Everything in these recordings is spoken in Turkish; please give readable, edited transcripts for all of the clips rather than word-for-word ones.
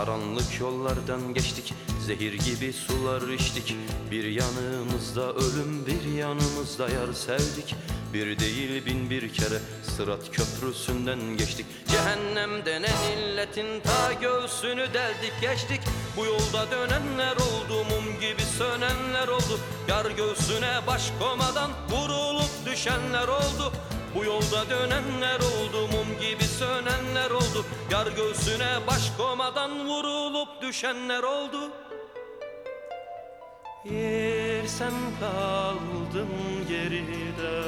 Karanlık yollardan geçtik, zehir gibi sular içtik. Bir yanımızda ölüm, bir yanımızda yar sevdik. Bir değil bin bir kere Sırat köprüsünden geçtik. Cehennem denen illetin ta göğsünü deldik geçtik. Bu yolda dönenler oldu, mum gibi sönenler oldu. Yar göğsüne baş komadan vurulup düşenler oldu. Bu yolda dönenler oldu, mum gibi sönenler oldu. Yar göğsüne baş komadan vurulup düşenler oldu. Yer sen kaldın geride,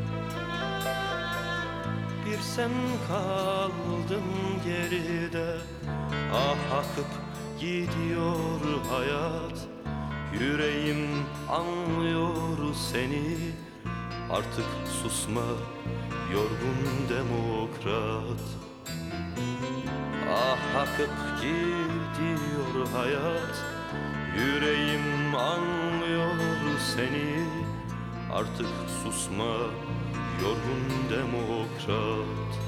bir sen kaldın geride. Ah akıp gidiyor hayat, yüreğim anlıyor seni. Artık susma yorgun demokrat. Ah akıp gidiyor hayat, yüreğim anlıyor seni. Artık susma yorgun demokrat.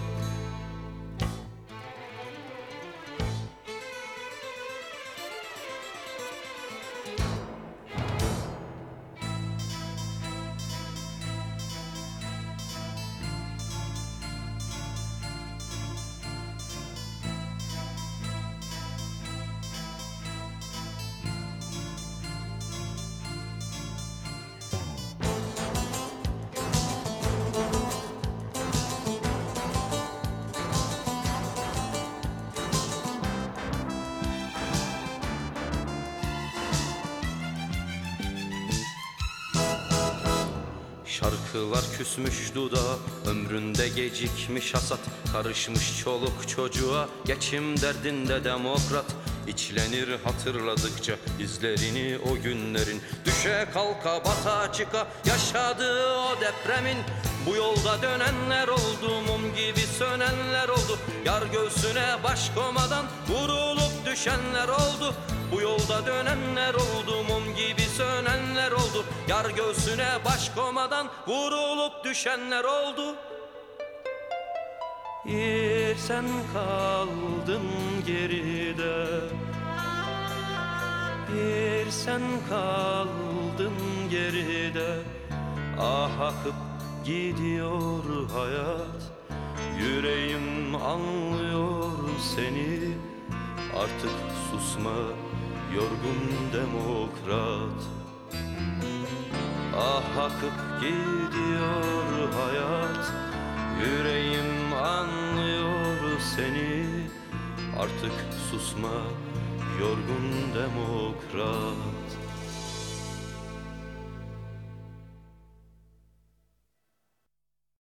Şarkılar küsmüş dudağa, ömründe gecikmiş hasat. Karışmış çoluk çocuğa, geçim derdinde demokrat. İçlenir hatırladıkça izlerini o günlerin. Düşe kalka bata çıka yaşadığı o depremin. Bu yolda dönenler oldu, mum gibi sönenler oldu. Yar göğsüne baş komadan vurulup düşenler oldu. Bu yolda dönenler oldu, mum gibi sönenler oldu. Yar göğsüne baş komadan vurulup düşenler oldu. Yer sen kaldın geride, yer sen kaldın geride. Ah akıp gidiyor hayat, yüreğim anlıyor seni. Artık susma yorgun demokrat. Ah akıp gidiyor hayat, yüreğim anlıyor seni. Artık susma yorgun demokrat.